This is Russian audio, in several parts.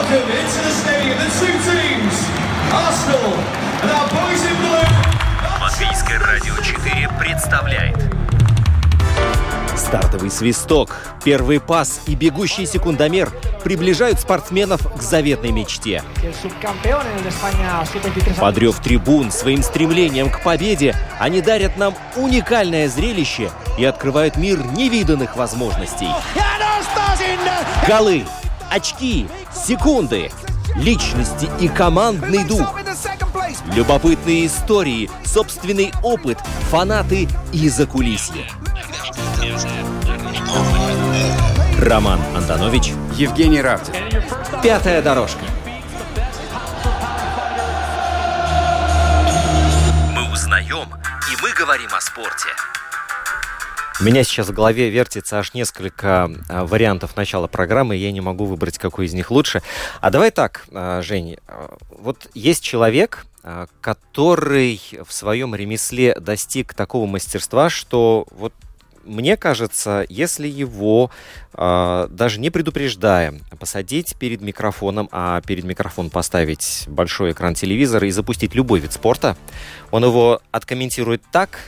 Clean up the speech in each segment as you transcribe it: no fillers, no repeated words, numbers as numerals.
welcome into the stadium the two teams, Arsenal and our boys in blue. Латвийское радио 4 представляет стартовый свисток, первый пас и бегущий секундомер приближают спортсменов к заветной мечте. Под рев трибун, своим стремлением к победе, они дарят нам уникальное зрелище и открывают мир невиданных возможностей. Голы, очки, секунды, личности и командный дух. Любопытные истории, собственный опыт, фанаты и закулисье. Роман Антонович, Евгений Равдин. «Пятая дорожка». мы узнаем, и мы говорим о спорте. У меня сейчас в голове вертится аж несколько вариантов начала программы, и я не могу выбрать, какой из них лучше. А давай так, Жень, вот есть человек, который в своем ремесле достиг такого мастерства, что вот мне кажется, если его, даже не предупреждая, посадить перед микрофоном, а перед микрофон поставить большой экран телевизора и запустить любой вид спорта, он его откомментирует так,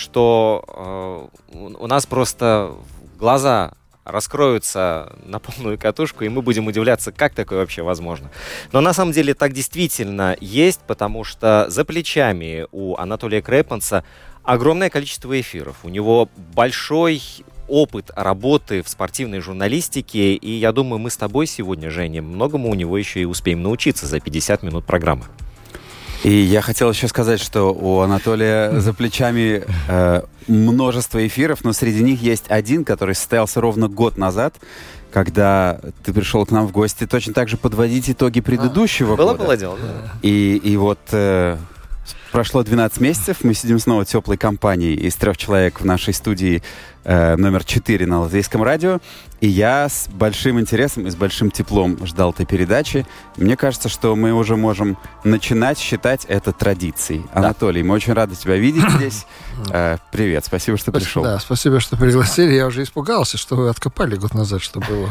что у нас просто глаза раскроются на полную катушку, и мы будем удивляться, как такое вообще возможно. Но на самом деле так действительно есть, потому что за плечами у Анатолия Крепанца огромное количество эфиров. У него большой опыт работы в спортивной журналистике, и я думаю, мы с тобой сегодня, Женя, многому у него еще и успеем научиться за 50 минут программы. И я хотел еще сказать, что у Анатолия за плечами множество эфиров, но среди них есть один, который состоялся ровно год назад, когда ты пришел к нам в гости точно так же подводить итоги предыдущего года. Было дело, да. И вот прошло 12 месяцев, мы сидим снова в теплой компании из 3 человек в нашей студии номер 4 на Латвийском радио. И я с большим интересом и с большим теплом ждал этой передачи. Мне кажется, что мы уже можем начинать считать это традицией. Да. Анатолий, мы очень рады тебя видеть здесь. Привет, спасибо, что пришел. Да, спасибо, что пригласили. Я уже испугался, что вы откопали год назад, что было.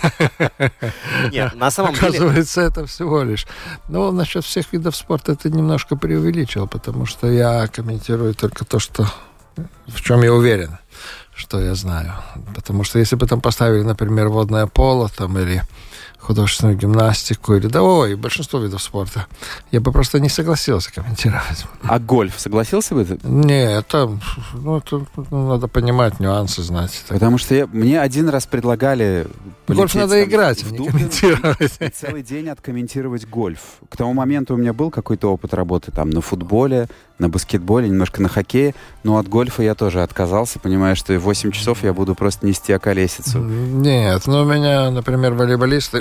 Нет, на самом деле... Оказывается, это всего лишь. Но насчет всех видов спорта это немножко преувеличил, потому что я комментирую только то, что в чем я уверен, что я знаю. Потому что если бы там поставили, например, водное поло там, или художественную гимнастику, или большинство видов спорта, я бы просто не согласился комментировать. А гольф согласился бы ты? Нет, там надо понимать, нюансы знать. Потому что мне один раз предлагали... Гольф надо играть, а не комментировать. И целый день откомментировать гольф. К тому моменту у меня был какой-то опыт работы там на футболе, на баскетболе, немножко на хоккее, но от гольфа я тоже отказался, понимая, что и 8 часов я буду просто нести околесицу. Нет, у меня, например, волейболисты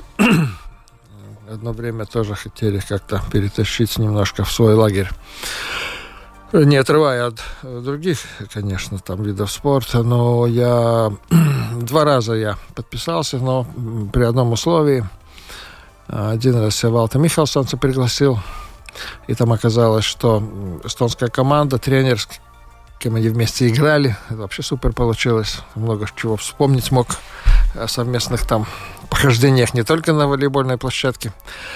одно время тоже хотели как-то перетащить немножко в свой лагерь. Не отрывая от других, конечно, там видов спорта, но 2 раза я подписался, но при одном условии. Один раз я Валта Михалсонца пригласил, и там оказалось, что эстонская команда, тренер, с кем они вместе играли, это вообще супер получилось, много чего вспомнить мог о совместных там похождениях не только на волейбольной площадке.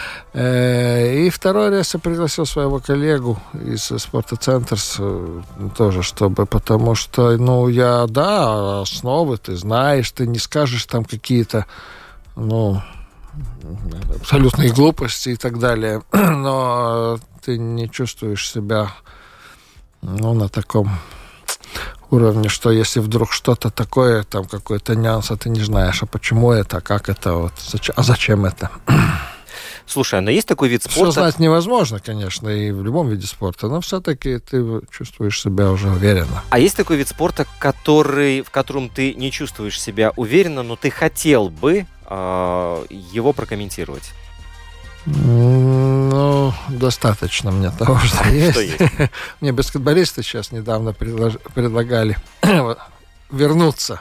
И 2 раз я пригласил своего коллегу из Спортцентрс тоже, потому что, основы ты знаешь, ты не скажешь там какие-то, абсолютные глупости и так далее, но ты не чувствуешь себя, на таком уровне, что если вдруг что-то такое, там какой-то нюанс, а ты не знаешь, а почему это, как это, зачем это. Слушай, но есть такой вид спорта... Все знать невозможно, конечно, и в любом виде спорта, но все-таки ты чувствуешь себя уже уверенно. А есть такой вид спорта, в котором ты не чувствуешь себя уверенно, но ты хотел бы его прокомментировать? Достаточно мне того, что есть. Мне баскетболисты сейчас недавно предлагали вернуться.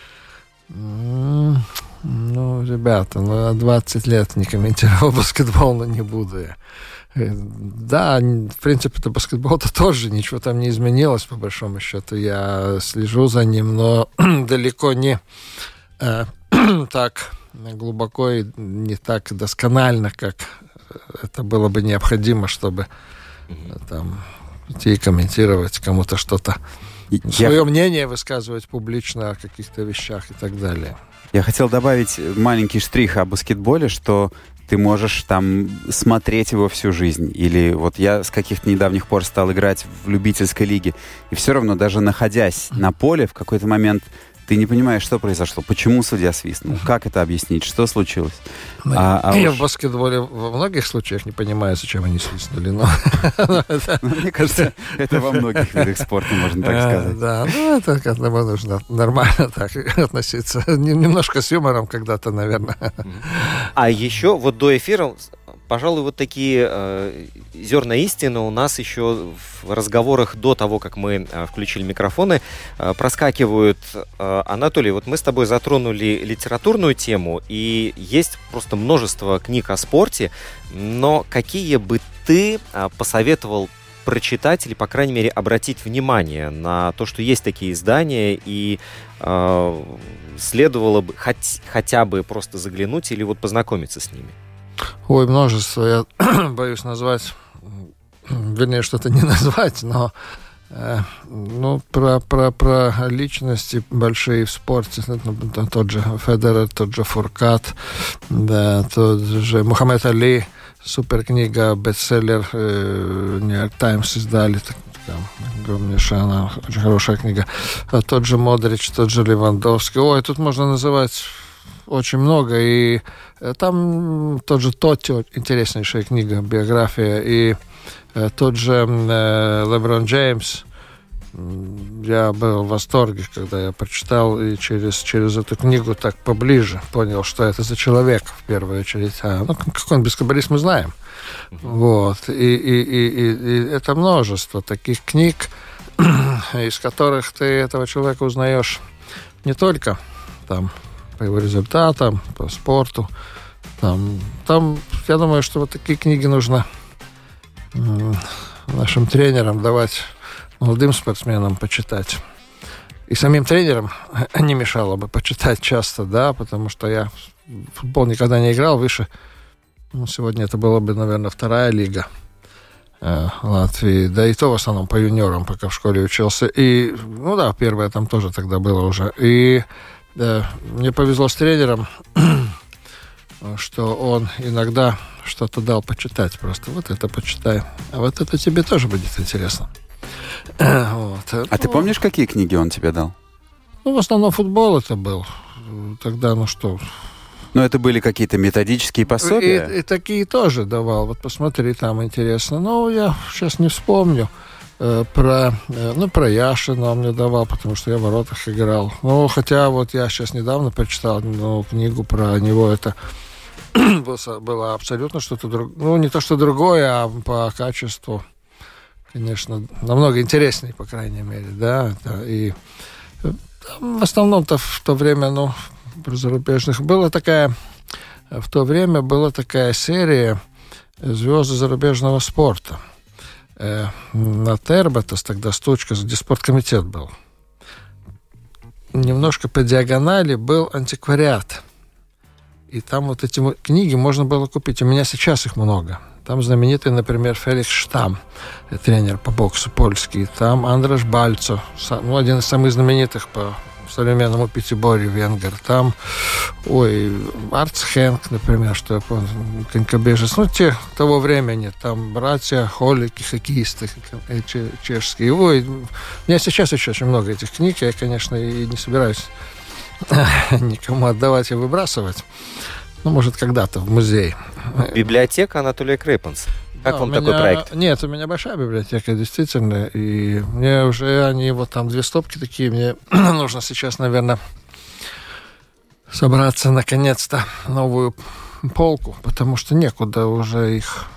Ребята, 20 лет не комментировал баскетбол, но не буду я. Да, в принципе-то баскетбол-то тоже ничего там не изменилось, по большому счету. Я слежу за ним, но далеко не так глубоко и не так досконально, как это было бы необходимо, чтобы там идти и комментировать кому-то что-то, свое мнение высказывать публично о каких-то вещах и так далее. Я хотел добавить маленький штрих о баскетболе, что ты можешь там смотреть его всю жизнь. Или вот я с каких-то недавних пор стал играть в любительской лиге, и все равно, даже находясь на поле, в какой-то момент ты не понимаешь, что произошло, почему судья свистнул, как это объяснить, что случилось. Я в баскетболе во многих случаях не понимаю, зачем они свистнули. Мне кажется, это во многих видах спорта, можно так сказать. Да, ну это к этому нужно нормально так относиться. Немножко с юмором когда-то, наверное. А еще вот до эфира, пожалуй, вот такие зерна истины у нас еще в разговорах до того, как мы включили микрофоны, проскакивают. Анатолий, вот мы с тобой затронули литературную тему, и есть просто множество книг о спорте, но какие бы ты посоветовал прочитать или, по крайней мере, обратить внимание на то, что есть такие издания, и следовало бы хотя бы просто заглянуть или вот познакомиться с ними? Ой, множество. Я боюсь назвать, вернее, что-то не назвать, но про личности большие в спорте. Тот же Федерер, тот же Фуркат, да, тот же Мухаммед Али, суперкнига, бестселлер, Нью-Йорк Таймс издали, огромнейшая, она очень хорошая книга. Тот же Модрич, тот же Левандовский. Ой, тут можно называть очень много, и там тот же Тотти, интереснейшая книга, биография, и тот же Леброн Джеймс. Я был в восторге, когда я прочитал, и через эту книгу так поближе понял, что это за человек, в первую очередь. Какой он баскетболист, мы знаем. Вот. И это множество таких книг, из которых ты этого человека узнаешь не только там по его результатам, по спорту. Там, я думаю, что вот такие книги нужно нашим тренерам давать, молодым спортсменам почитать. И самим тренерам не мешало бы почитать часто, да, потому что я в футбол никогда не играл выше. Сегодня это была бы, наверное, 2-я лига Латвии, да и то в основном по юниорам, пока в школе учился. И, первая там тоже тогда было уже. И мне повезло с тренером, что он иногда что-то дал почитать. Просто вот это почитай. А вот это тебе тоже будет интересно. Вот. А ты помнишь, какие книги он тебе дал? В основном футбол это был. Тогда, Но это были какие-то методические пособия? И такие тоже давал. Вот посмотри, там интересно. Но я сейчас не вспомню. Про Яшина он мне давал, потому что я в воротах играл. Хотя вот я сейчас недавно прочитал книгу про него. Это было абсолютно что-то другое. Не то, что другое, а по качеству, конечно, намного интереснее, по крайней мере, да. И в основном-то в то время, про зарубежных в то время была такая серия «Звезды зарубежного спорта». На Тербатас тогда стучка, где спорткомитет был. Немножко по диагонали был антиквариат. И там вот эти книги можно было купить. У меня сейчас их много. Там знаменитый, например, Феликс Штам, тренер по боксу польский. Там Андраш Бальцо, один из самых знаменитых по современному пятиборью венгер. Там, Арц Хенк, например, что я помню, конькобежец. Те того времени. Там братья Холики, хоккеисты чешские. У меня сейчас еще очень много этих книг. Я, конечно, и не собираюсь никому отдавать и выбрасывать. Может, когда-то в музей. Библиотека Анатолия Крейпенса. Как вам такой проект? Нет, у меня большая библиотека, действительно. И мне уже они, там 2 стопки такие. Мне нужно сейчас, наверное, собраться наконец-то новую полку, потому что некуда уже их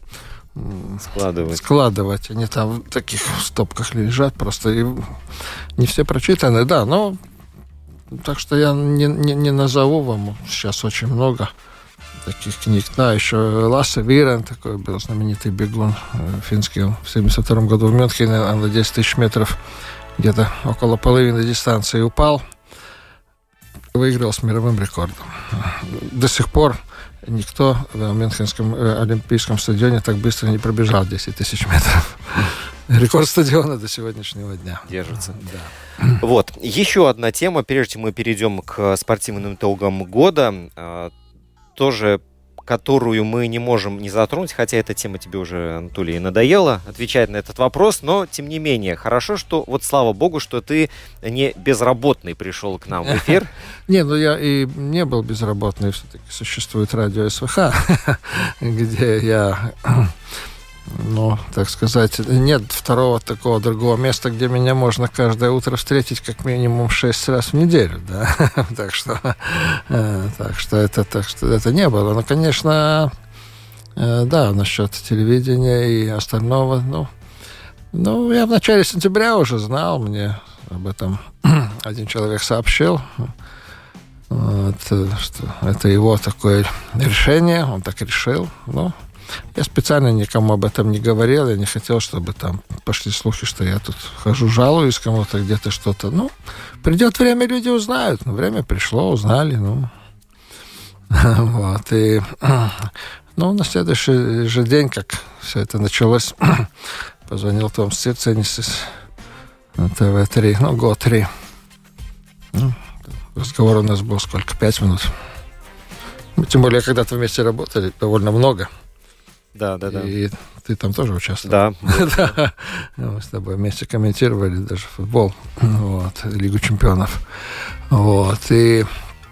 складывать. Они там в таких стопках лежат просто. И не все прочитаны, да, но так что я не назову вам сейчас очень много таких книг. Да, еще Лассе Вирен, такой был знаменитый бегун финский, он в 1972 году в Мюнхене на 10 тысяч метров где-то около половины дистанции упал. выиграл с мировым рекордом. До сих пор никто в Мюнхенском Олимпийском стадионе так быстро не пробежал 10 тысяч метров. Рекорд стадиона до сегодняшнего дня. Держится. Да. Вот. Еще одна тема, прежде чем мы перейдем к спортивным итогам года, тоже которую мы не можем не затронуть, хотя эта тема тебе уже, Анатолий, надоела отвечать на этот вопрос, но, тем не менее, хорошо, что, вот слава богу, что ты не безработный пришел к нам в эфир. Не, ну я и не был безработный, все-таки существует радио СВХ, где я, ну, так сказать, нет второго такого другого места, где меня можно каждое утро встретить как минимум 6 раз в неделю, да, так что это не было. Но, конечно, да, насчет телевидения и остального, ну, я в начале сентября уже знал, мне об этом один человек сообщил, вот, что это его такое решение, он так решил, ну, я специально никому об этом не говорил, я не хотел, чтобы там пошли слухи, что я тут хожу, жалуюсь кому-то, где-то что-то. Ну, придет время, люди узнают. Ну, время пришло, узнали, ну. Вот, и, ну, на следующий же день, как все это началось, позвонил Том Стирценис на ТВ-3, ну, ГО-3. Ну, разговор у нас был сколько, 5 минут. Ну, тем более, когда-то вместе работали довольно много. Да. И ты там тоже участвовал. Да. Мы с тобой вместе комментировали даже футбол, вот, Лигу чемпионов. Вот. И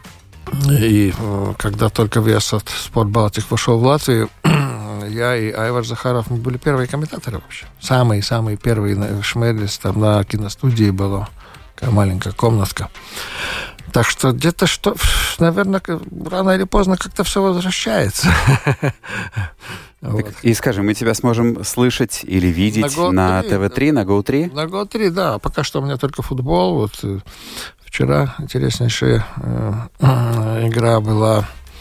когда только Viasat Sport Baltic вошел в Латвию, я и Айвар Захаров, мы были первые комментаторы вообще. Самые первые. Шмерлис, там на киностудии была такая маленькая комнатка. Так что где-то наверное, рано или поздно как-то все возвращается. Вот. И скажи, мы тебя сможем слышать или видеть на ТВ-3, на Go3? На Go3, да. Пока что у меня только футбол. Вот вчера интереснейшая игра была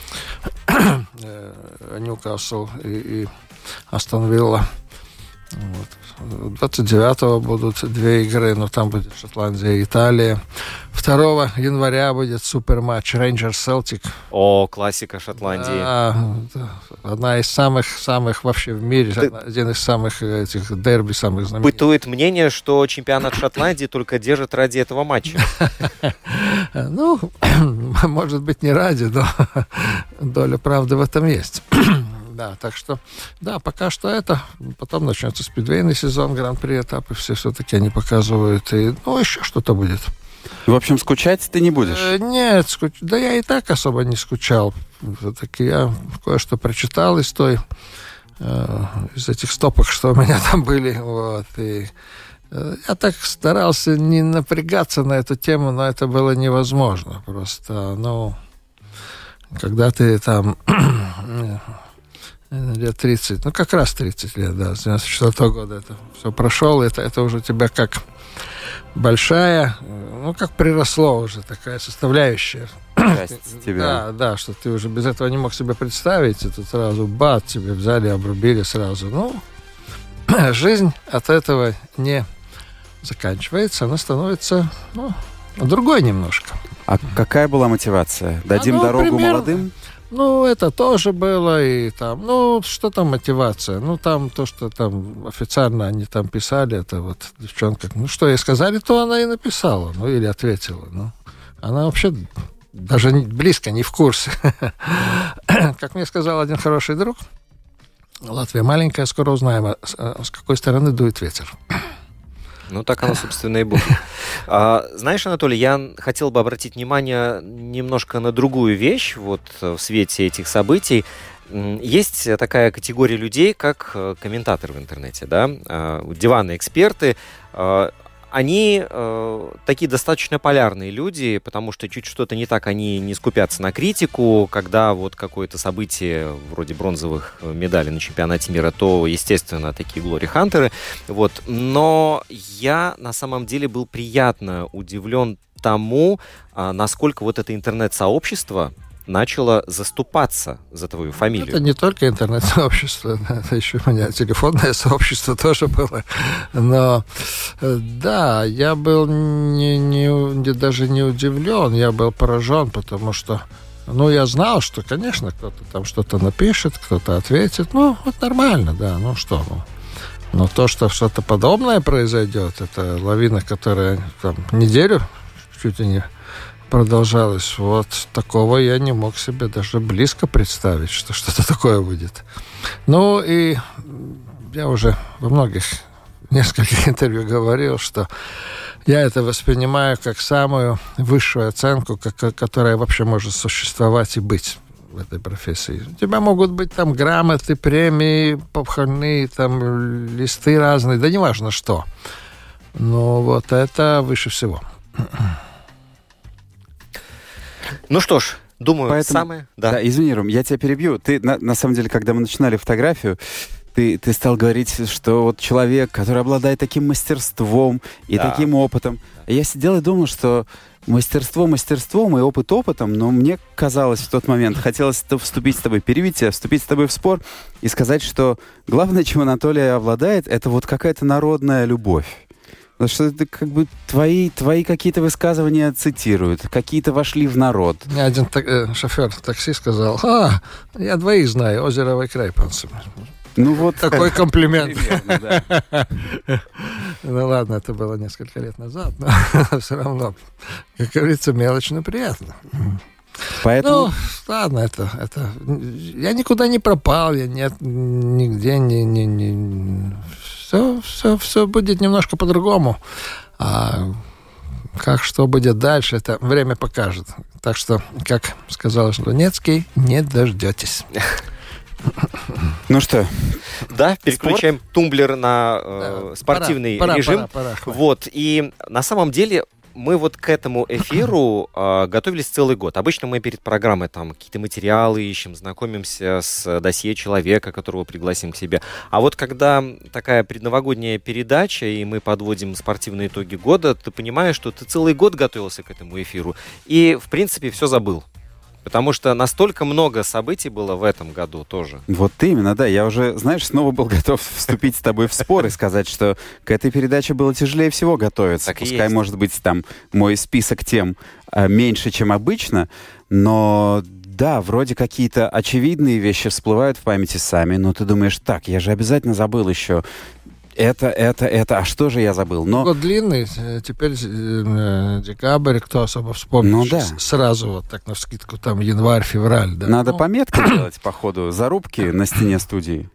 Ньюкасл и Астон Вилла. Вот. 29-го будут 2 игры, но там будет Шотландия и Италия. 2 января будет суперматч Рейнджерс-Селтик. О, классика Шотландии. Одна из самых вообще в мире, один из самых этих дерби, самых знаменитых. Бытует мнение, что чемпионат Шотландии только держит ради этого матча. Ну, может быть, не ради, но доля правды в этом есть. Да, так что, да, пока что это. Потом начнется спидвейный сезон, гран-при этапы все-таки они показывают. И, ну, еще что-то будет. В общем, скучать ты не будешь? Нет, да я и так особо не скучал. Все-таки я кое-что прочитал из этих стопок, что у меня там были. Вот, и я так старался не напрягаться на эту тему, но это было невозможно. Просто, ну, когда ты там... лет 30, ну как раз 30 лет, да, с 94 года это все прошел, это уже у тебя как большая, ну как приросло уже такая составляющая. Часть тебя. Да, что ты уже без этого не мог себе представить, и тут сразу бац, тебе взяли, обрубили сразу. Ну, жизнь от этого не заканчивается, она становится, ну, другой немножко. А какая была мотивация? Дадим дорогу молодым? Ну, это тоже было, и там, ну, что там мотивация? Ну, там то, что там официально они там писали, это вот девчонка, ну, что ей сказали, то она и написала, ну, или ответила, ну. Она вообще даже близко не в курсе. Как мне сказал один хороший друг, Латвия маленькая, скоро узнаем, с какой стороны дует ветер. Ну, так оно, собственно, и будет. Знаешь, Анатолий, я хотел бы обратить внимание немножко на другую вещь вот в свете этих событий. Есть такая категория людей, как комментаторы в интернете, да, диванные эксперты. Они такие достаточно полярные люди, потому что чуть что-то не так, они не скупятся на критику. Когда вот какое-то событие вроде бронзовых медалей на чемпионате мира, то, естественно, такие глори-хантеры. Вот. Но я на самом деле был приятно удивлен тому, насколько вот это интернет-сообщество начало заступаться за твою фамилию. Это не только интернет-сообщество, это еще у меня телефонное сообщество тоже было. Но да, я был даже не удивлен, я был поражен, потому что я знал, что, конечно, кто-то там что-то напишет, кто-то ответит. Вот нормально, да, что. Но то, что что-то подобное произойдет, это лавина, которая там неделю чуть ли не продолжалась. Вот такого я не мог себе даже близко представить, что что-то такое будет. И я уже во многих нескольких интервью говорил, что я это воспринимаю как самую высшую оценку, которая вообще может существовать и быть в этой профессии. У тебя могут быть там грамоты, премии, похвальные, там листы разные, да неважно что. Но вот это выше всего. Ну что ж, думаю, Поэтому, самое... Да, извини, Ром, я тебя перебью. Ты, на самом деле, когда мы начинали фотографию, ты стал говорить, что вот человек, который обладает таким мастерством и таким опытом. Я сидел и думал, что мастерство мастерством и опыт опытом, но мне казалось в тот момент, хотелось вступить с тобой в спор и сказать, что главное, чем Анатолий обладает, это вот какая-то народная любовь. Потому что это как бы твои какие-то высказывания цитируют, какие-то вошли в народ. Мне один шофер такси сказал: я двоих знаю, Озерова и Крайпанцев. Такой комплимент. Примерно, да. Ладно, это было несколько лет назад, но все равно, как говорится, мелочь, но приятно. Поэтому... Ладно, это... Я никуда не пропал, я нигде не... Все будет немножко по-другому. А как что будет дальше, это время покажет. Так что, как сказал Жлунецкий, не дождетесь. Ну что? Да, переключаем тумблер на спортивный режим. Пора. Вот, и на самом деле мы вот к этому эфиру готовились целый год. Обычно мы перед программой там какие-то материалы ищем, знакомимся с досье человека, которого пригласим к себе. А вот когда такая предновогодняя передача, и мы подводим спортивные итоги года, ты понимаешь, что ты целый год готовился к этому эфиру, и, в принципе, все забыл. Потому что настолько много событий было в этом году тоже. Вот именно, да. Я уже, снова был готов вступить с тобой в спор и сказать, что к этой передаче было тяжелее всего готовиться. Так пускай, может быть, там мой список тем меньше, чем обычно, но да, вроде какие-то очевидные вещи всплывают в памяти сами, но ты думаешь, так, я же обязательно забыл еще это, а что же я забыл? Но... Год длинный, теперь декабрь, кто особо вспомнит, сразу вот так навскидку, там январь-февраль. Да? Надо пометки делать по ходу зарубки на стене студии.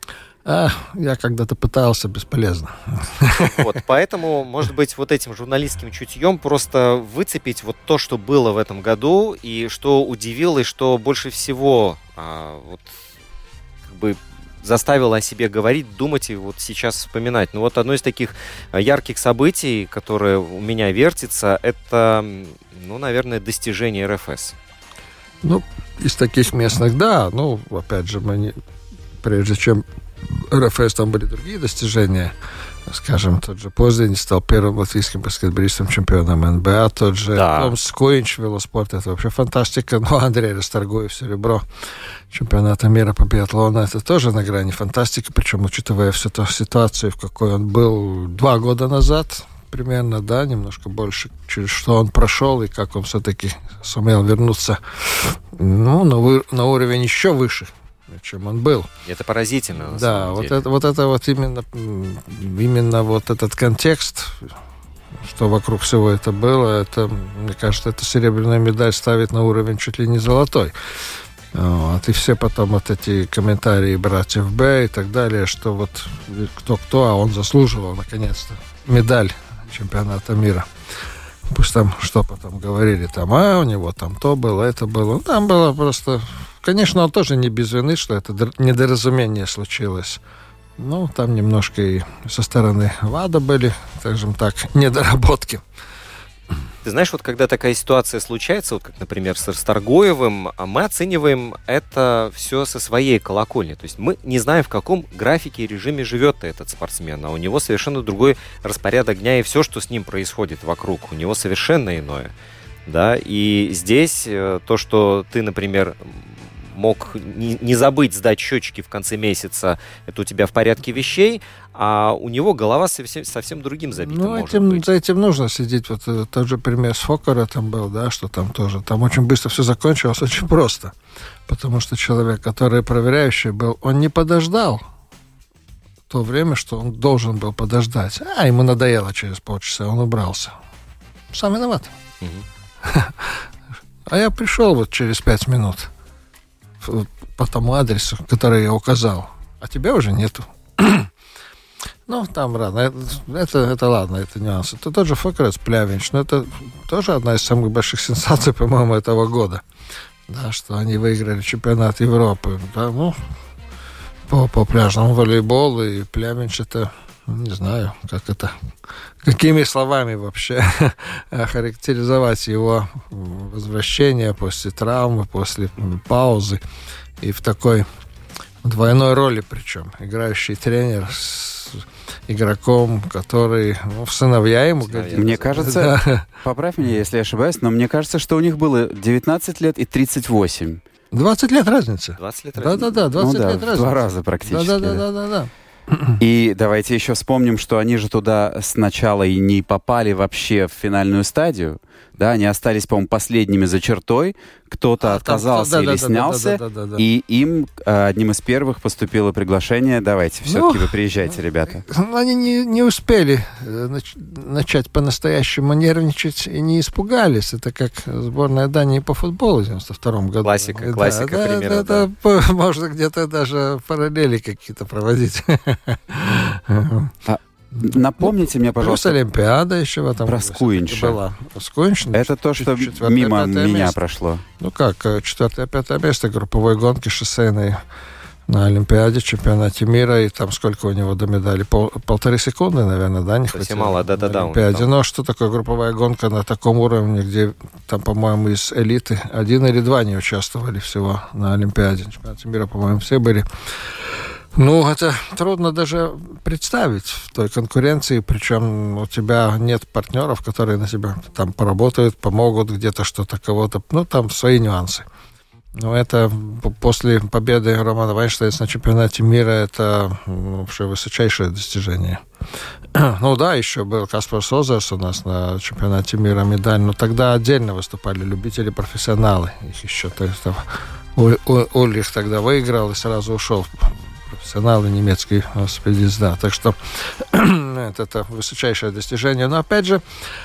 Я когда-то пытался, бесполезно. Вот, поэтому, может быть, вот этим журналистским чутьем просто выцепить вот то, что было в этом году, и что удивило, и что больше всего заставило о себе говорить, думать и вот сейчас вспоминать. Ну вот одно из таких ярких событий, которое у меня вертится, это, наверное, достижение РФС. Из таких местных, да. Опять же, прежде чем РФС, там были другие достижения. Скажем, тот же Поздень стал первым латвийским баскетболистом, чемпионом НБА. Тот же Том Скоинч, велоспорт, это вообще фантастика. Андрей Расторгуев, серебро чемпионата мира по биатлону, это тоже на грани фантастики. Причем, учитывая всю ту ситуацию, в какой он был 2 года назад, примерно, да, немножко больше, через что он прошел, и как он все-таки сумел вернуться на уровень еще выше, чем он был. Это поразительно. Да, вот это именно вот этот контекст, что вокруг всего это было, это, мне кажется, это серебряную медаль ставит на уровень чуть ли не золотой. И все потом вот эти комментарии братьев Б и так далее, что вот кто-кто, а он заслуживал наконец-то медаль чемпионата мира. Пусть там что потом говорили, там, у него там то было, это было. Там было просто... Конечно, он тоже не без вины, что это недоразумение случилось. Там немножко и со стороны ВАДА были, скажем так, недоработки. Ты знаешь, вот когда такая ситуация случается, вот как, например, с Расторгуевым, мы оцениваем это все со своей колокольни. То есть мы не знаем, в каком графике и режиме живет этот спортсмен, а у него совершенно другой распорядок дня, и все, что с ним происходит вокруг, у него совершенно иное. да, и здесь то, что ты, например, мог не забыть сдать счетчики в конце месяца, это у тебя в порядке вещей, а у него голова совсем другим забита, может быть. За этим нужно следить. Вот тот же пример с Фоккера там был, да, что там тоже, там очень быстро все закончилось, очень просто. Потому что человек, который проверяющий был, он не подождал то время, что он должен был подождать. Ему надоело через полчаса, он убрался. Сам виноват. А я пришел вот через 5 минут по тому адресу, который я указал, а тебя уже нету. Ну, там рано. Это ладно, это нюансы. Это тот же Фоккер Плявинч, но это тоже одна из самых больших сенсаций, по-моему, этого года. Да, что они выиграли чемпионат Европы. Да, ну, по пляжному волейболу, и Плявинч это, не знаю, какими словами вообще охарактеризовать его возвращение после травмы, после паузы, и в такой двойной роли причем. Играющий тренер с игроком, который в сыновья ему годится. Мне кажется, поправь меня, если я ошибаюсь, но мне кажется, что у них было 19 лет и 38. 20 лет разницы. 20 лет разницы. Да-да-да, 20 лет разницы. В 2 раза практически. Да-да-да. И давайте еще вспомним, что они же туда сначала и не попали вообще в финальную стадию. Да, они остались, по-моему, последними за чертой. Кто-то отказался или снялся. И им одним из первых поступило приглашение. Давайте, все-таки вы приезжайте, ребята. Они не успели начать по-настоящему нервничать и не испугались. Это как сборная Дании по футболу в 92 году. Классика примерно. Да. Можно где-то даже параллели какие-то проводить. Напомните мне, пожалуйста. Плюс Олимпиада еще в этом про Скуинша. Была. Скуинш, это то, что мимо меня место. Прошло. Ну как, 4-5 место групповой гонки шоссейной на Олимпиаде, чемпионате мира, и там сколько у него до медали? 1,5 секунды, наверное, да? Не совсем мало, да. Олимпиаде. Но что такое групповая гонка на таком уровне, где там, по-моему, из элиты 1 или 2 не участвовали всего на Олимпиаде. Чемпионате мира, по-моему, все были. Ну, это трудно даже представить в той конкуренции, причем у тебя нет партнеров, которые на тебя там поработают, помогут где-то что-то, кого-то, ну, там свои нюансы. Но это после победы Романа Вайнштейна на чемпионате мира это вообще высочайшее достижение. Ну да, еще был Каспар Созерс у нас на чемпионате мира медаль, но тогда отдельно выступали любители-профессионалы. Их еще, то есть, Ульрих тогда выиграл и сразу ушел. Профессионалы немецкий велосипедист, да. Так что это высочайшее достижение. Но опять же,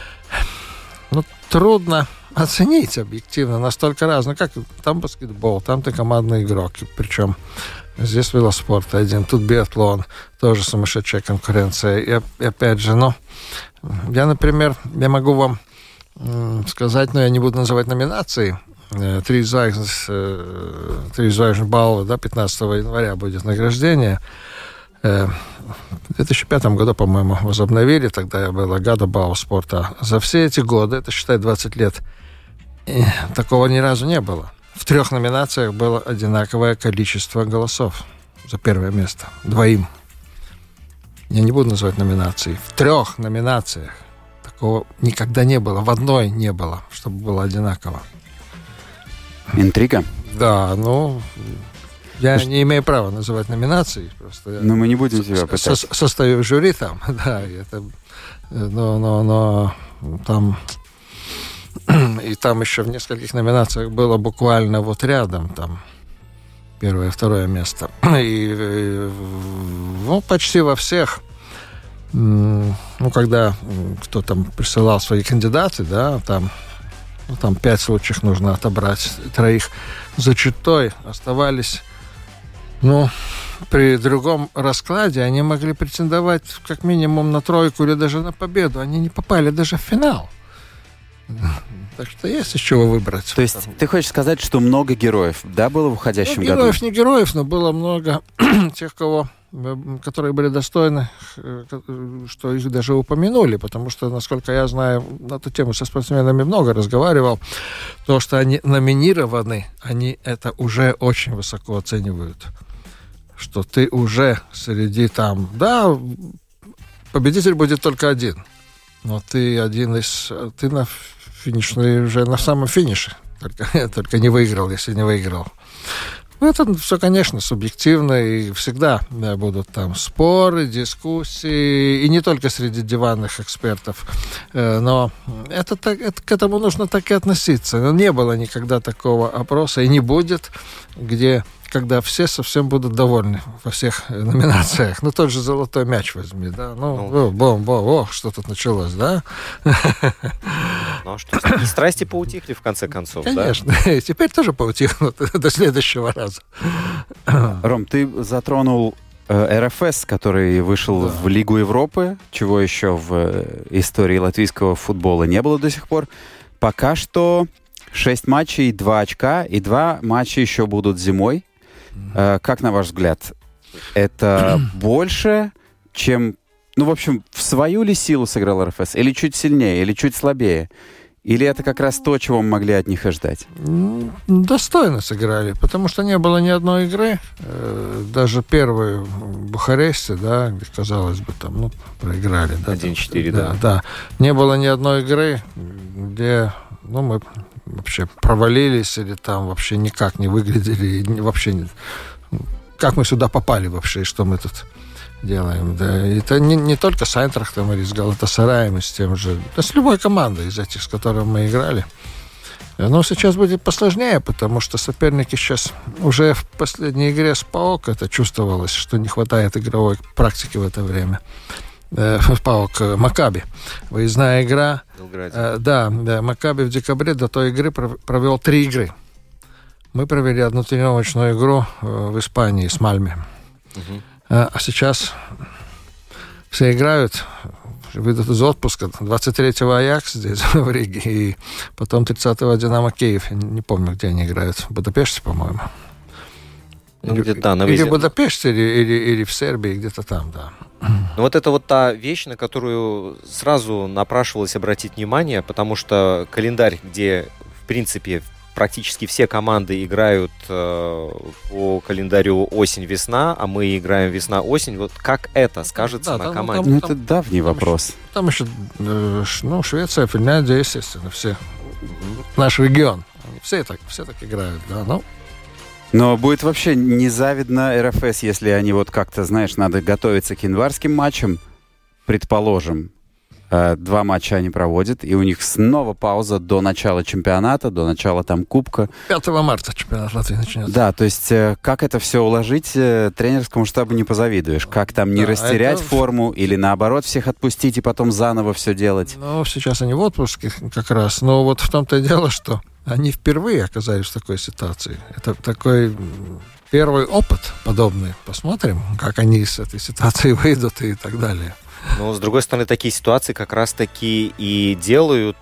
трудно оценить объективно, настолько разно. Как там баскетбол, там ты командный игрок. Причем здесь велоспорт один, тут биатлон, тоже сумасшедшая конкуренция. И опять же, я, например, я могу вам сказать, но я не буду называть номинации. 3 Звайзенбаула, да, 15 января будет награждение. В 2005 году, по-моему, возобновили, тогда я был Гадобау спорта. За все эти годы, это, считай, 20 лет, такого ни разу не было. В 3 номинациях было одинаковое количество голосов за первое место. 2. Я не буду называть номинации. В 3 номинациях такого никогда не было. В одной не было, чтобы было одинаково. Интрига? Да, я не имею права называть номинации. Просто но мы не будем тебя пытать. Состою в жюри там, да, но там и там еще в нескольких номинациях было буквально вот рядом, там 1-е, 2-е место. И почти во всех, когда кто там присылал свои кандидаты, да, там 5 случаев нужно отобрать, 3 за чертой оставались. При другом раскладе они могли претендовать как минимум на 3 или даже на победу. Они не попали даже в финал. Так что есть из чего выбрать. То есть ты хочешь сказать, что много героев, да, было в уходящем году? Героев, не героев, но было много тех, которые были достойны, что их даже упомянули, потому что, насколько я знаю, на эту тему со спортсменами много разговаривал, то, что они номинированы, они это уже очень высоко оценивают. Что ты уже среди там, да, победитель будет только один. но ты на финишной, уже на самом финише, только не выиграл, если не выиграл. Это все, конечно, субъективно, и всегда будут там споры, дискуссии, и не только среди диванных экспертов, но к этому нужно так и относиться. Не было никогда такого опроса, и не будет, когда все совсем будут довольны во всех номинациях. Ну, тот же «Золотой мяч» возьми, да? Что тут началось, да? Ну, что, страсти поутихли, в конце концов, конечно. Да? И теперь тоже поутихнут до следующего раза. Ром, ты затронул РФС, который вышел в Лигу Европы, чего еще в истории латвийского футбола не было до сих пор. Пока что 6 матчей, 2 очка, и 2 матча еще будут зимой. Как, на ваш взгляд, это больше, чем... Ну, в общем, в свою ли силу сыграл РФС? Или чуть сильнее, или чуть слабее? Или это как раз то, чего мы могли от них и ждать? Достойно сыграли, потому что не было ни одной игры. Даже первую в Бухаресте, да, где, казалось бы, там, проиграли. Да, 1-4, да. Да. Не было ни одной игры, где мы вообще провалились или там вообще никак не выглядели, вообще как мы сюда попали вообще, и что мы тут делаем. Да. Это не только с Айнтрахтом или с Галатасараем, и с тем же, да, с любой командой из этих, с которыми мы играли. Но сейчас будет посложнее, потому что соперники сейчас уже в последней игре с ПАОК это чувствовалось, что не хватает игровой практики в это время. ПАОК Макаби. Выездная игра. Да, Макаби в декабре до той игры провел 3 игры. Мы провели 1 тренировочную игру в Испании с Мальме. А сейчас все играют, выйдут из отпуска. 23-го Аякс здесь, в Риге, и потом 30-го Динамо Киев. Не помню, где они играют. В Будапеште, по-моему. Или в Будапеште, или в Сербии, где-то там, да. Ну, вот это вот та вещь, на которую сразу напрашивалось обратить внимание, потому что календарь, где, в принципе, практически все команды играют по календарю осень-весна, а мы играем весна-осень. Вот как это скажется на команде? Это давний вопрос. Там еще Швеция, Финляндия, естественно, все. Наш регион. Все так играют, да, Но будет вообще незавидно РФС, если они вот как-то, знаешь, надо готовиться к январским матчам, предположим. 2 матча они проводят, и у них снова пауза до начала чемпионата, до начала там кубка. 5 марта чемпионат Латвии начнется. Да, то есть как это все уложить, тренерскому штабу не позавидуешь. Как там не растерять форму или наоборот всех отпустить и потом заново все делать. Сейчас они в отпуске как раз. Но вот в том-то и дело, что они впервые оказались в такой ситуации. Это такой первый опыт подобный. Посмотрим, как они из этой ситуации выйдут и так далее. Но, с другой стороны, такие ситуации как раз-таки и делают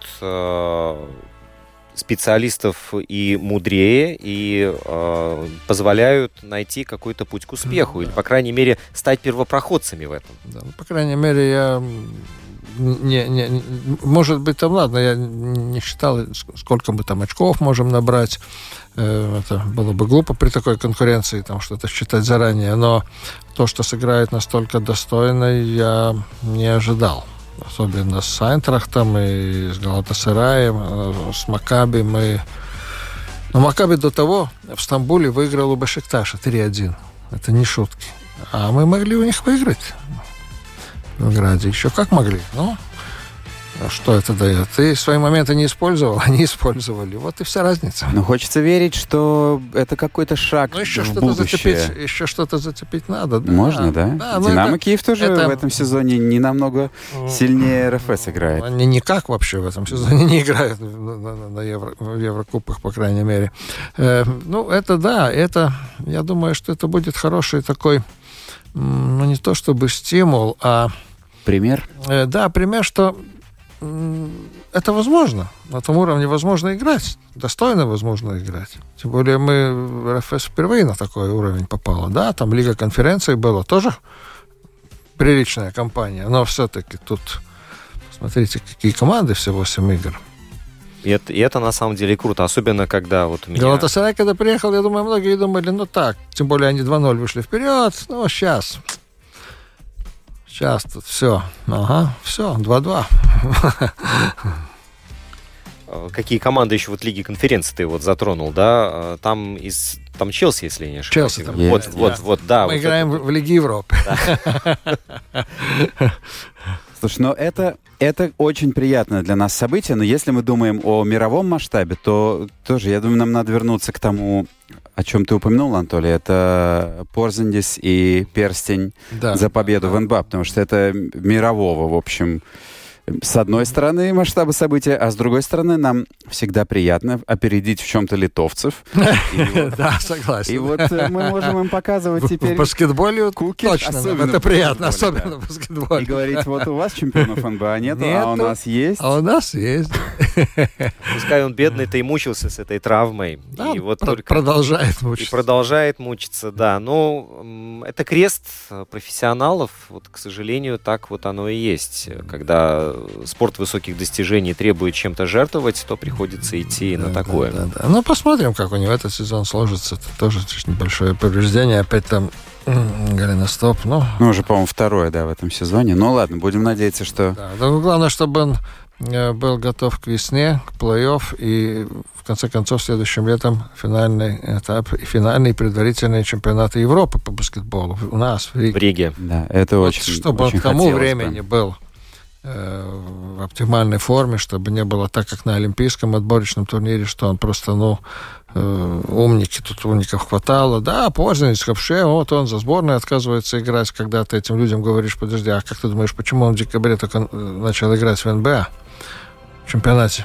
специалистов и мудрее, и позволяют найти какой-то путь к успеху, или, по крайней мере, стать первопроходцами в этом. Да, по крайней мере, я... может быть, там, ладно, я не считал, сколько мы там очков можем набрать. Это было бы глупо при такой конкуренции там что-то считать заранее, но то, что сыграет настолько достойно, я не ожидал. Особенно с Айнтрахтом и с Галатасараем, с Макаби Но Макаби до того в Стамбуле выиграл у Бешикташа 3-1. Это не шутки. А мы могли у них выиграть в Белграде. Еще как могли. Что это дает? Ты свои моменты не использовал, они использовали. Вот и вся разница. Хочется верить, что это какой-то шаг в будущее. Еще что-то зацепить надо. Да? Можно, да? Динамо Киев тоже в этом сезоне не намного сильнее РФС играет. Они никак вообще в этом сезоне не играют в Еврокубках, по крайней мере. Это да, я думаю, что это будет хороший такой, не то чтобы стимул, а... Пример? Да, пример, что это возможно. На том уровне возможно играть. Достойно возможно играть. Тем более мы РФС впервые на такой уровень попало. Да, там Лига конференций была тоже приличная компания, но все-таки тут смотрите, какие команды, все 8 игр. И это на самом деле круто, особенно когда вот у меня... Галатасарай, когда приехал, я думаю, многие думали, так, тем более они 2-0 вышли вперед, сейчас Сейчас тут все. Ага, все, 2-2. Какие команды еще вот Лиги Конференции ты вот затронул, да? Там Челси, если не ошибаюсь. Челси там Вот, да. Мы вот играем в Лиге Европы. Слушай, но это очень приятное для нас событие, но если мы думаем о мировом масштабе, то тоже, я думаю, нам надо вернуться к тому, о чем ты упомянул, Анатолий. Это Порзингис и перстень за победу в НБА, потому что это мирового, в общем, с одной стороны масштаба события, а с другой стороны нам всегда приятно опередить в чем-то литовцев. Да, согласен. И вот мы можем им показывать теперь... В баскетболе точно, это приятно, особенно в И баскетболе. говорить, вот у вас чемпионов НБА нету, а у нас есть. А у нас есть. Пускай он бедный-то и мучился с этой травмой. Да, и вот только... продолжает мучиться. И продолжает мучиться, да. Но это крест профессионалов. Вот, к сожалению, так вот оно и есть. Когда спорт высоких достижений требует чем-то жертвовать, то приходится идти на такое. Да. Ну, посмотрим, как у него этот сезон сложится. Это тоже небольшое повреждение. Опять там голеностоп. Ну, уже, по-моему, второе, да, в этом сезоне. Ну, ладно, будем надеяться, что... Да, главное, чтобы он был готов к весне, к плей-офф, и в конце концов следующим летом финальный этап и финальные предварительные чемпионаты Европы по баскетболу у нас в Риге. В Риге. Да, это вот, очень чтобы очень он к тому хотелось времени был в оптимальной форме, чтобы не было так, как на Олимпийском отборочном турнире, что он просто, умники, тут умников хватало. Да, Порзингис, вообще, вот он за сборную отказывается играть, когда ты этим людям говоришь, подожди, а как ты думаешь, почему он в декабре только начал играть в НБА, в чемпионате?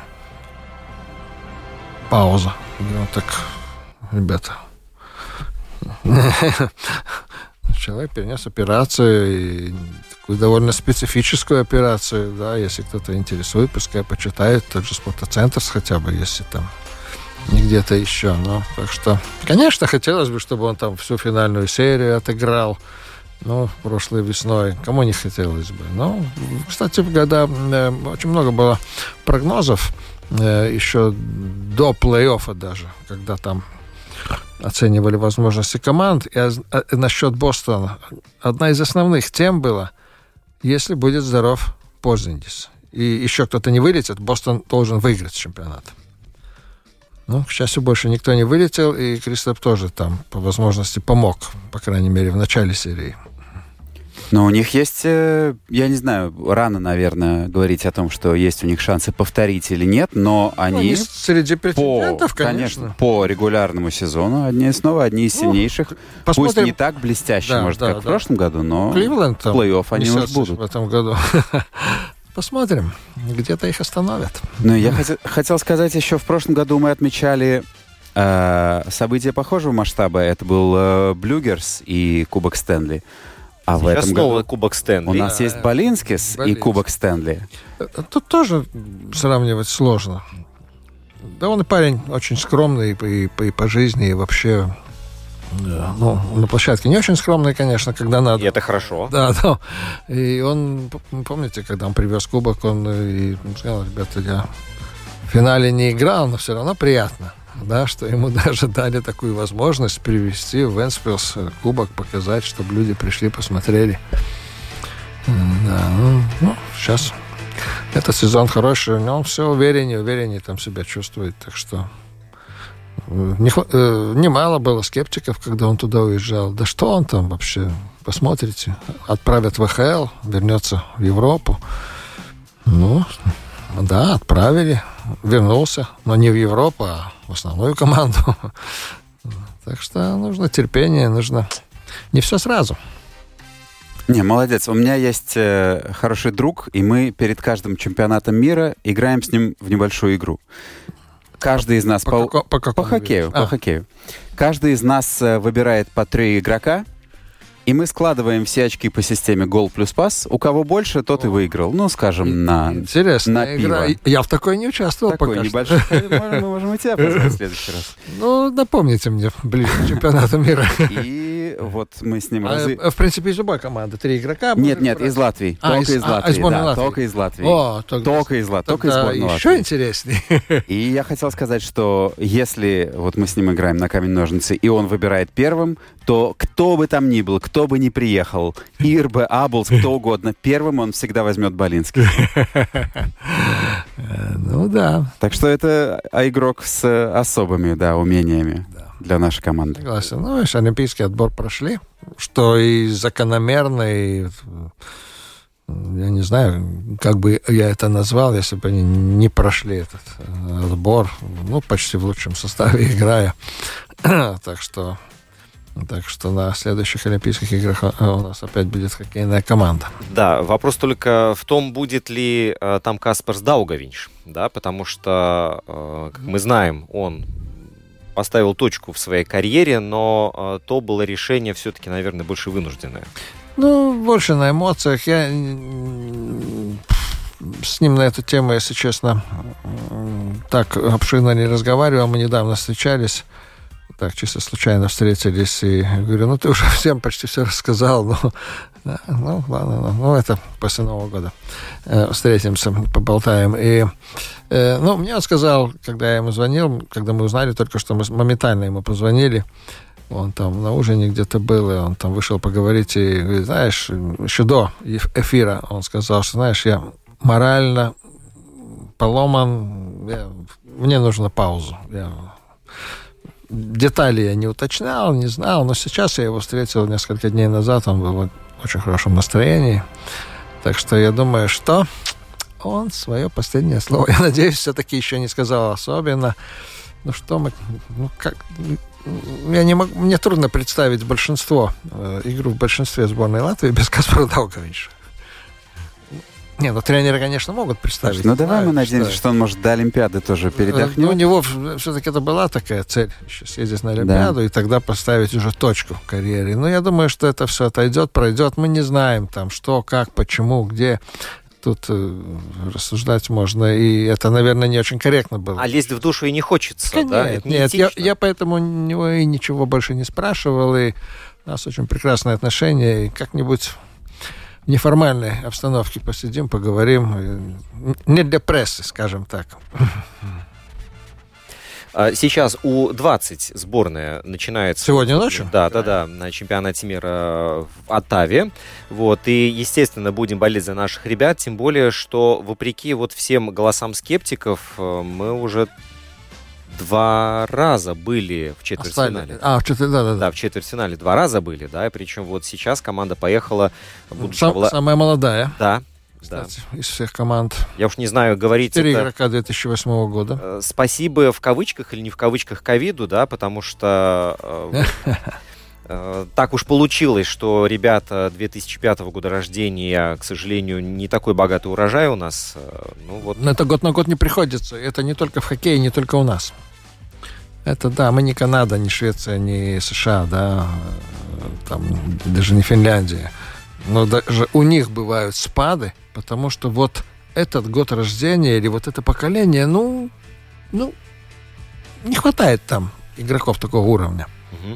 Пауза. И он так, ребята... Человек перенес операцию, и такую довольно специфическую операцию, да, если кто-то интересует, пускай почитает тот же Спортоцентр хотя бы, если там не где-то еще. Но, так что, конечно, хотелось бы, чтобы он там всю финальную серию отыграл, прошлой весной. Кому не хотелось бы. Кстати, когда очень много было прогнозов еще до плей-оффа даже, когда там оценивали возможности команд. И насчет Бостона одна из основных тем была, если будет здоров Порзингис и еще кто-то не вылетит, Бостон должен выиграть чемпионат. К счастью, больше никто не вылетел, и Кристоф тоже там по возможности помог, по крайней мере, в начале серии. Но у них есть, я не знаю, рано, наверное, говорить о том, что есть у них шансы повторить или нет, но они среди претендентов, конечно, по регулярному сезону одни из сильнейших. Пусть не так блестяще, как в прошлом году, но Кливленд в плей-офф они уже будут. В этом году. Посмотрим, где-то их остановят. Я хотел сказать, еще в прошлом году мы отмечали события похожего масштаба. Это был Блюгерс и Кубок Стэнли. А в этом году Кубок Стэнли. У нас есть Балинскис и Кубок Стэнли. Тут тоже сравнивать сложно. Да он и парень очень скромный и по жизни, и вообще... на площадке не очень скромный, конечно, когда надо. И это хорошо. Да. И он, помните, когда он привез кубок, он и сказал, ребята, я в финале не играл, но все равно приятно. Да, что ему даже дали такую возможность привезти в Вентспилс кубок, показать, чтобы люди пришли, посмотрели. Да, сейчас этот сезон хороший, но он все увереннее там себя чувствует, так что немало было скептиков, когда он туда уезжал. Да что он там вообще? Посмотрите, отправят в ВХЛ, вернется в Европу. Да, отправили, вернулся, но не в Европу, а в основную команду. Так что нужно терпение, нужно не все сразу. Не, молодец. У меня есть хороший друг, и мы перед каждым чемпионатом мира играем с ним в небольшую игру. Каждый из нас... По хоккею. По хоккею. Каждый из нас выбирает по 3 игрока, и мы складываем все очки по системе гол плюс пас. У кого больше, тот и выиграл. Скажем, на интересная игра. Я в такой не участвовал такой пока небольшой. Мы можем и тебя позвать в следующий раз. Напомните мне ближе к чемпионату мира. И Латвии. Вот мы с ним... В принципе, из любой команды 3 игрока. Нет, из Латвии. Только из Латвии. Сборной Латвии. Только из Латвии. Только из сборной Латвии. Еще интереснее. И я хотел сказать, что если вот мы с ним играем на камень-ножницы, и он выбирает первым, то кто бы там ни был, кто бы ни приехал, Ирбе, Аблс, кто угодно, первым он всегда возьмет Балинский. Ну да. Так что это игрок с особыми, умениями для нашей команды. Согласен. Ну, и олимпийский отбор прошли, что и закономерно, и я не знаю, как бы я это назвал, если бы они не прошли этот отбор, почти в лучшем составе играя. Так что на следующих Олимпийских играх у нас опять будет хоккейная команда. Да, вопрос только в том, будет ли там Каспарс Даугавинш, да, потому что, как мы знаем, он поставил точку в своей карьере, но то было решение все-таки, наверное, больше вынужденное. Больше на эмоциях. Я с ним на эту тему, если честно, так обширно не разговаривал. Мы недавно встречались, так чисто случайно встретились, и говорю, ты уже всем почти все рассказал, ладно, это после Нового года встретимся, поболтаем. И мне он сказал, когда я ему звонил, когда мы узнали только, что мы моментально ему позвонили, он там на ужине где-то был, и он там вышел поговорить, и говорит, знаешь, еще до эфира он сказал, что, знаешь, я морально поломан, мне нужна пауза. Детали я не уточнял, не знал, но сейчас я его встретил несколько дней назад, он был в очень хорошем настроении. Так что я думаю, что он свое последнее слово, я надеюсь, все-таки еще не сказал особенно. Мне трудно представить игру в большинстве сборной Латвии без Каспара Даугавинша. Тренеры, конечно, могут представить. Давай мы надеемся, что он, может, до Олимпиады тоже передохнет. У него все-таки это была такая цель, еще съездить на Олимпиаду, и тогда поставить уже точку в карьере. Но я думаю, что это все отойдет, пройдет. Мы не знаем там, что, как, почему, где. Тут рассуждать можно, и это, наверное, не очень корректно было. А лезть в душу и не хочется, Нет, я поэтому у него и ничего больше не спрашивал, и у нас очень прекрасные отношения, и как-нибудь в неформальной обстановке посидим, поговорим. Не для прессы, скажем так. Сейчас У-20 сборная начинается. Сегодня ночью? Да, на чемпионате мира в Оттаве. И, естественно, будем болеть за наших ребят, тем более, что, вопреки всем голосам скептиков, мы уже 2 раза были в четвертьфинале. В четвертьфинале 2 раза были, и причем сейчас команда поехала... Самая молодая. Да. Кстати, из всех команд. Я уж не знаю, говорить 4 игрока 2008 года. Спасибо в кавычках или не в кавычках ковиду, потому что так уж получилось, что ребята 2005 года рождения, к сожалению, не такой богатый урожай у нас. Но это год на год не приходится. Это не только в хоккее, не только у нас. Это мы не Канада, не Швеция, не США, там даже не Финляндия. Но даже у них бывают спады, потому что этот год рождения или это поколение, не хватает там игроков такого уровня.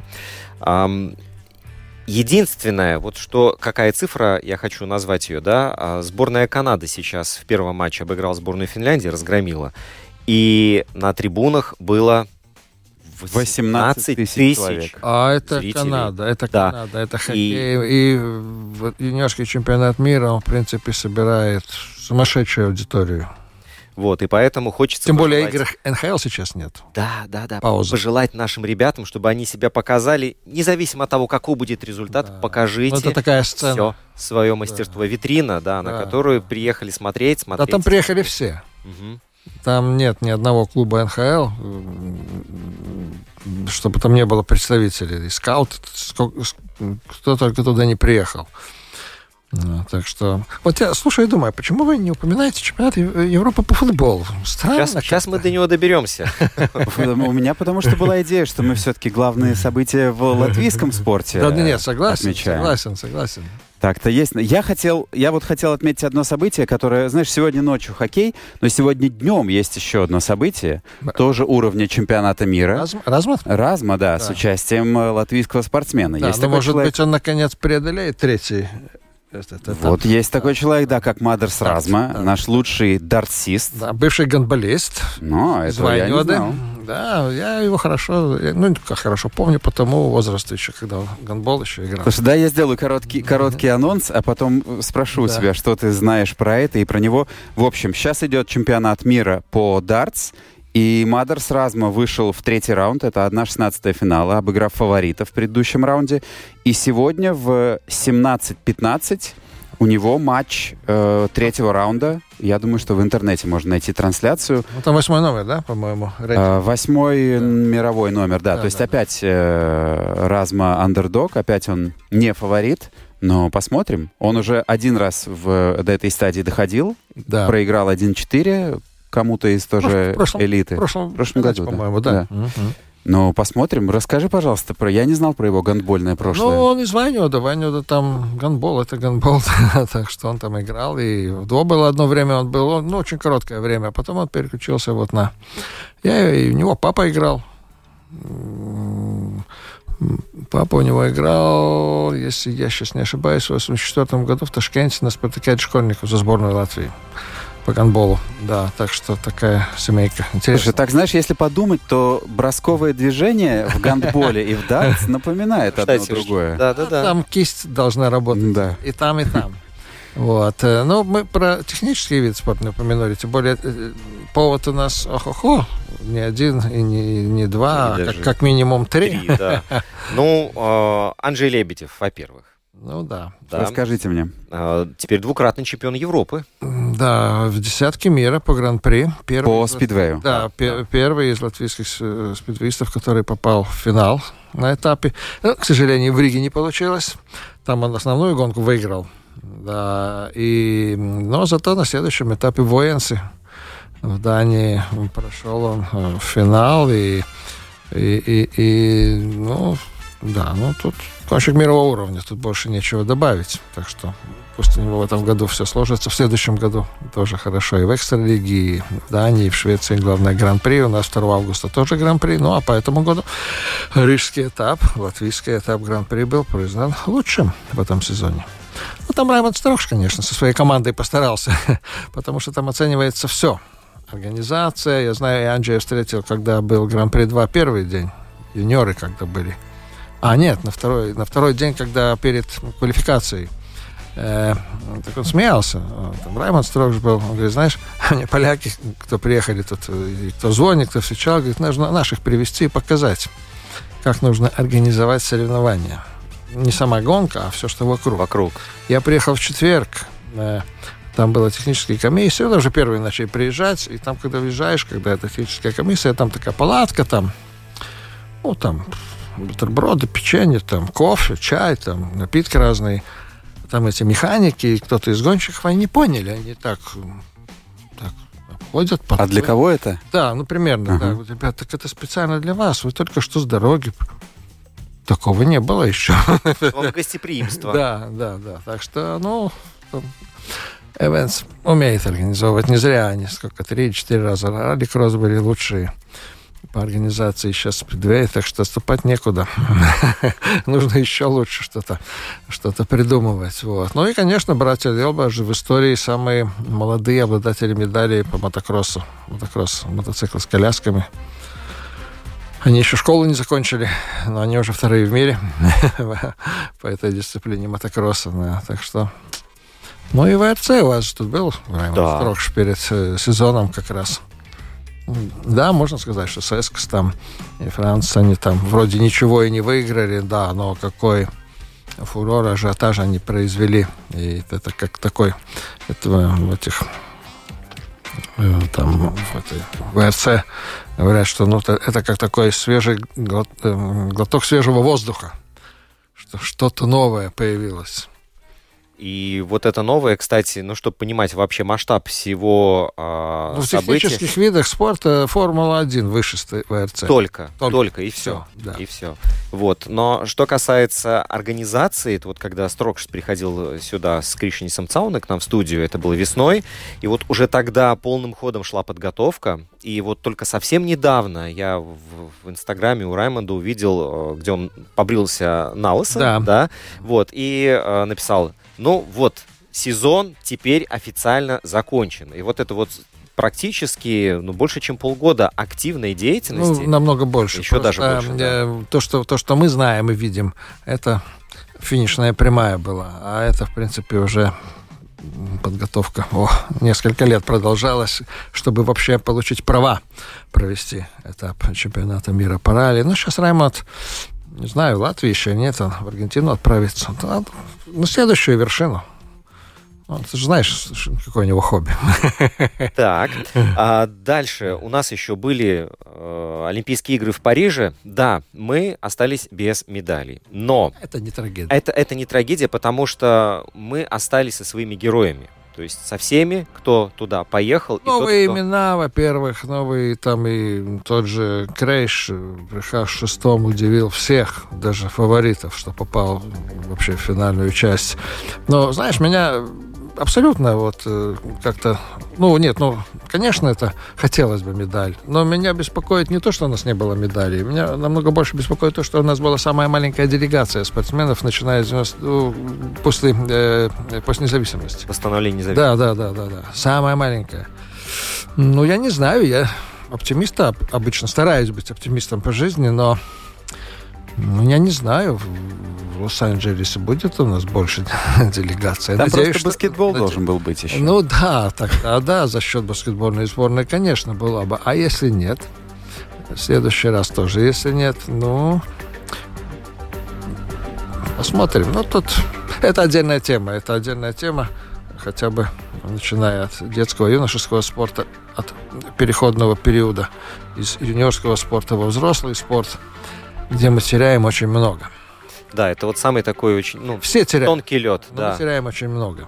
Единственное, какая цифра, я хочу назвать ее, сборная Канады сейчас в первом матче обыграла сборную Финляндии, разгромила, и на трибунах было 18 тысяч человек. Это зрителей. Канада, это хоккей. И юниорский чемпионат мира, он, в принципе, собирает сумасшедшую аудиторию. И поэтому хочется... Тем более игр НХЛ сейчас нет. Да. Пауза. Пожелать нашим ребятам, чтобы они себя показали, независимо от того, какой будет результат, покажите это такая сцена. Все свое мастерство. Витрина, на которую приехали смотреть. Да, там приехали все. Угу. Там нет ни одного клуба НХЛ, чтобы там не было представителей. Скаут, кто только туда не приехал. Так что... Вот я слушаю и думаю, почему вы не упоминаете чемпионат Европы по футболу? Странно. Сейчас мы до него доберемся. У меня потому что была идея, что мы все-таки главные события в латвийском спорте Да, нет, согласен, отмечаем. согласен. Так-то есть. Я хотел отметить одно событие, которое, знаешь, сегодня ночью хоккей, но сегодня днем есть еще одно событие, тоже уровня чемпионата мира. Разма, да, с участием латвийского спортсмена. Да, но, может быть, он, наконец, преодолеет третий этап. Вот есть такой человек, да, как Мадерс Разма, наш лучший дартсист. Да, бывший гандболист. Но этого я не знал. Да, я его хорошо помню по тому возрасту еще, когда он гандбол еще играл. Слушай, да, я сделаю короткий анонс, а потом спрошу у тебя, что ты знаешь про это и про него. В общем, сейчас идет чемпионат мира по дартс, и Мадерс Разма вышел в третий раунд, это 1/16 финала, обыграв фаворита в предыдущем раунде. И сегодня в 17:15 у него матч третьего раунда. Я думаю, что в интернете можно найти трансляцию. Ну, там 8 номер, да, по-моему? 8 мировой номер, да. То есть опять Разма андердог, опять он не фаворит. Но посмотрим. Он уже один раз до этой стадии доходил, проиграл 1-4 кому-то из тоже элиты. В прошлом году, по-моему, да. Ну, посмотрим. Расскажи, пожалуйста, я не знал про его гандбольное прошлое. Ну, он из Ваньода там гандбол, это гандбол, так что он там играл, и в ДО было одно время, он был, очень короткое время, а потом он переключился вот на... И у него папа играл. Папа у него играл, если я сейчас не ошибаюсь, в 1984 году в Ташкенте на «Спартаке» школьников за сборную Латвии. По гандболу, да, так что такая семейка. Интересно. Слушай, так, знаешь, если подумать, то бросковое движение в гандболе и в дартс напоминает одно другое. Да. Там кисть должна работать. Да. И там, и там. Вот. Ну, мы про технический вид спорта не упомянули, тем более повод у нас не один и не два, а как минимум 3. Да. Ну, Анджей Лебедев, во-первых. Ну да. Расскажите мне. Теперь двукратный чемпион Европы. Да, в десятке мира по гран-при. По спидвею. Да, первый из латвийских спидвеистов, который попал в финал на этапе. Но, к сожалению, в Риге не получилось. Там он основную гонку выиграл. Да, но зато на следующем этапе в Оенсе в Дании прошел он в финал. Тут гонщик мирового уровня, тут больше нечего добавить. Так что пусть у него в этом году все сложится. В следующем году тоже хорошо. И в экстралиге, и в Дании, и в Швеции главное гран-при. У нас 2 августа тоже гран-при. Ну, а по этому году рижский этап, латвийский этап гран-при был признан лучшим в этом сезоне. Ну, там Раймонд Строкш, конечно, со своей командой постарался, потому что там оценивается все. Организация. Я знаю, я Анджея встретил, когда был гран-при 2 первый день. Юниоры когда были. Нет, на второй день, когда перед квалификацией. Так он смеялся. Там Раймонд Строкш был. Он говорит, знаешь, мне поляки, кто приехали тут, кто звонит, кто встречал, говорит, нужно наших привезти и показать, как нужно организовать соревнования. Не сама гонка, а все, что вокруг. Я приехал в четверг. Там была техническая комиссия. Уже первые начали приезжать. И там, когда въезжаешь, когда это техническая комиссия, там такая палатка, там бутерброды, печенье, там кофе, чай, там напитки разные. Там эти механики, кто-то из гонщиков, они не поняли. Они так обходят. А для кого это? Да, примерно. Да. Вот, ребята, так это специально для вас. Вы только что с дороги. Такого не было еще. Вам гостеприимство. Да. Так что, Эвенс умеет организовывать. Не зря они 3-4 раза ралли-кросс были лучшие по организации сейчас спидвей, так что отступать некуда. Нужно еще лучше что-то придумывать. Вот. Ну и, конечно, братья Делба же в истории самые молодые обладатели медалей по мотокроссу. Мотоциклы с колясками. Они еще школу не закончили, но они уже вторые в мире по этой дисциплине мотокросса. Да. Так что... Ну и ВРЦ у вас же тут был, Раймонд Строкш, перед сезоном как раз. Да, можно сказать, что Сескс там и Франция, они там вроде ничего и не выиграли, да, но какой фурор, ажиотаж они произвели. И это как такой, в этих там в этой ВРЦ говорят, что это как такой свежий глоток свежего воздуха, что что-то новое появилось. И вот это новое, кстати, ну, чтобы понимать вообще масштаб всего В событий. технических видах спорта Формула-1 выше ВРЦ. Только, и все. Да. И все. Вот. Но что касается организации, это вот когда Строкшс приходил сюда с Кришинисом Цауна к нам в студию, это было весной, и вот уже тогда полным ходом шла подготовка, и вот только совсем недавно я в Инстаграме у Раймонда увидел, где он побрился на лысо, да, вот, и написал: ну вот, сезон теперь официально закончен. И вот это вот практически, ну, больше, чем полгода активной деятельности. Ну, намного больше. Еще просто даже больше, да. То, что мы знаем и видим, это финишная прямая была. А это, в принципе, уже подготовка несколько лет продолжалась, чтобы вообще получить права провести этап чемпионата мира по ралли. Ну, сейчас Раймонд, не знаю, в Латвии еще нет, он в Аргентину отправится. На следующую вершину. Ты же знаешь, какое у него хобби. Так, а дальше у нас еще были Олимпийские игры в Париже. Да, мы остались без медалей, но... Это не трагедия. Это не трагедия, потому что мы остались со своими героями. То есть со всеми, кто туда поехал. Новые и тот, имена, во-первых, новые там и тот же Крейш, прихаж в шестом, удивил всех, даже фаворитов, что попал вообще в финальную часть. Но, знаешь, меня абсолютно вот как-то... конечно, это хотелось бы медаль, но меня беспокоит не то, что у нас не было медалей. Меня намного больше беспокоит то, что у нас была самая маленькая делегация спортсменов, начиная после независимости. Восстановления независимости. Да. Самая маленькая. Ну, я не знаю, я оптимист, обычно стараюсь быть оптимистом по жизни, но я не знаю, в Лос-Анджелесе будет у нас больше делегаций. Там надеюсь, просто баскетбол должен был быть еще. Ну да, тогда да, за счет баскетбольной сборной, конечно, была бы. А если нет? В следующий раз тоже. Если нет, посмотрим. Ну, тут это отдельная тема. Хотя бы начиная от детского и юношеского спорта, от переходного периода из юниорского спорта во взрослый спорт, где мы теряем очень много. Да, это вот самый такой очень все теряют, тонкий лед. Мы теряем очень много.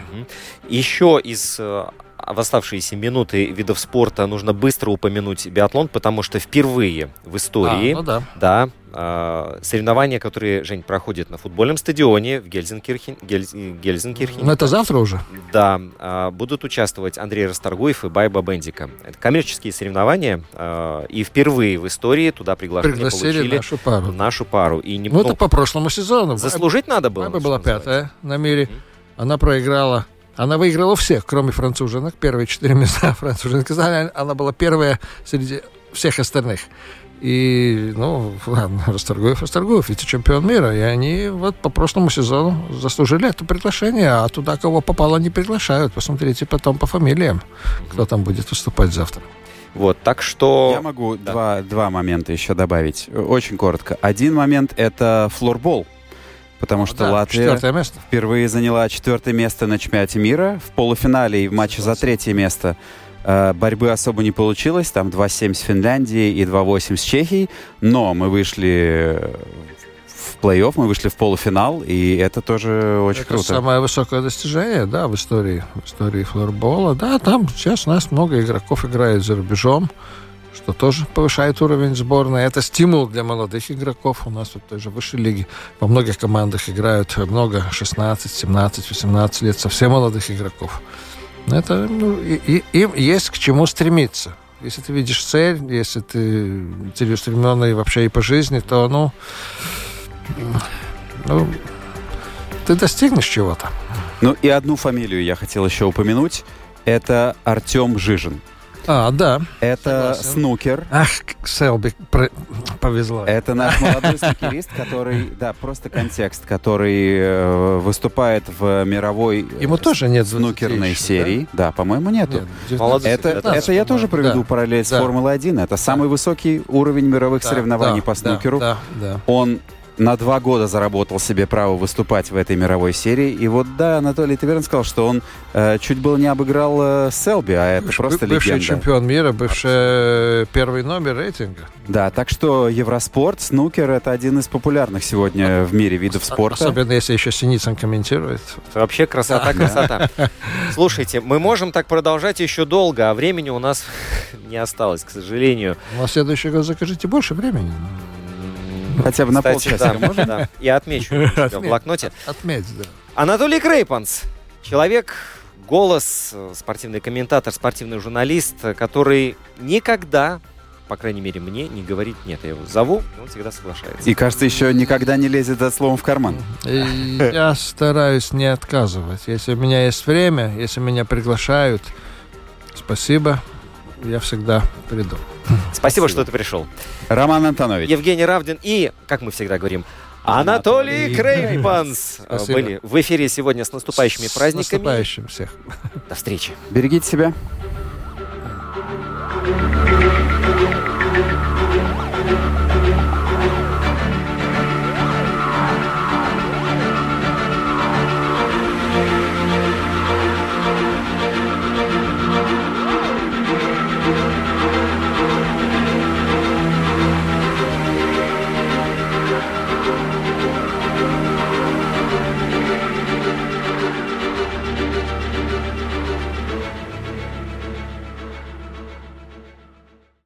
Еще из в оставшиеся минуты видов спорта нужно быстро упомянуть биатлон, потому что впервые в истории соревнования, которые, Жень, проходят на футбольном стадионе в Гельзенкирхене. Ну, это завтра уже? Да. Будут участвовать Андрей Расторгуев и Байба Бендика. Это коммерческие соревнования, и впервые в истории туда пригласили нашу пару. И это по прошлому сезону. Заслужить надо было. Байба была пятая на мире. Она проиграла. Она выиграла всех, кроме француженок. Первые 4 места француженок. Она была первая среди всех остальных. И, Расторгуев, вице-чемпион мира. И они вот по прошлому сезону заслужили это приглашение. А туда, кого попало, не приглашают. Посмотрите потом по фамилиям, кто там будет выступать завтра. Вот, так что... Я могу два момента еще добавить. Очень коротко. Один момент — это флорбол. Потому что Латвия впервые заняла 4-е место на чемпионате мира. В полуфинале и в матче за 3-е место борьбы особо не получилось. Там 2-7 с Финляндией и 2-8 с Чехией. Но мы вышли в плей-офф, мы вышли в полуфинал. И это тоже очень круто. Это самое высокое достижение, да, в истории флорбола. Да, там сейчас у нас много игроков играет за рубежом, что тоже повышает уровень сборной. Это стимул для молодых игроков. У нас в той же высшей лиге во многих командах играют много 16, 17, 18 лет совсем молодых игроков. Это, им есть к чему стремиться. Если ты видишь цель, если ты целеустремленный вообще и по жизни, то, ты достигнешь чего-то. Ну и одну фамилию я хотел еще упомянуть. Это Артем Жижин. Да. Это согласен. Снукер. Ах, Селби повезло. Это наш молодой снукерист, который, просто контекст, который выступает в мировой Ему тоже нет снукерной серии. Да, по-моему, нету. Это я тоже проведу параллель с Формулой-1. Это самый высокий уровень мировых соревнований по снукеру. Да. Он на 2 года заработал себе право выступать в этой мировой серии. И вот, да, Анатолий, ты верно сказал, что он чуть было не обыграл Селби, а это просто легенда. Бывший чемпион мира, бывший первый номер рейтинга. Да, так что Евроспорт, снукер — это один из популярных сегодня в мире видов спорта. Особенно, если еще Синицын комментирует. Это вообще красота. Слушайте, мы можем так продолжать еще долго, а времени у нас не осталось, к сожалению. На следующий год закажите больше времени. Хотя бы на полчаса можно? Да. Я отмечу в блокноте. Отметь, да. Анатолий Крейпанс. Человек, голос, спортивный комментатор, спортивный журналист, который никогда, по крайней мере, мне не говорит «нет». Я его зову, и он всегда соглашается. И, кажется, еще никогда не лезет за словом в карман. И я стараюсь не отказывать. Если у меня есть время, если меня приглашают, спасибо, я всегда приду. Спасибо, что ты пришел. Роман Антонович. Евгений Равдин и, как мы всегда говорим, Анатолий Крейпанс были в эфире сегодня с наступающими праздниками. С наступающим всех. До встречи. Берегите себя.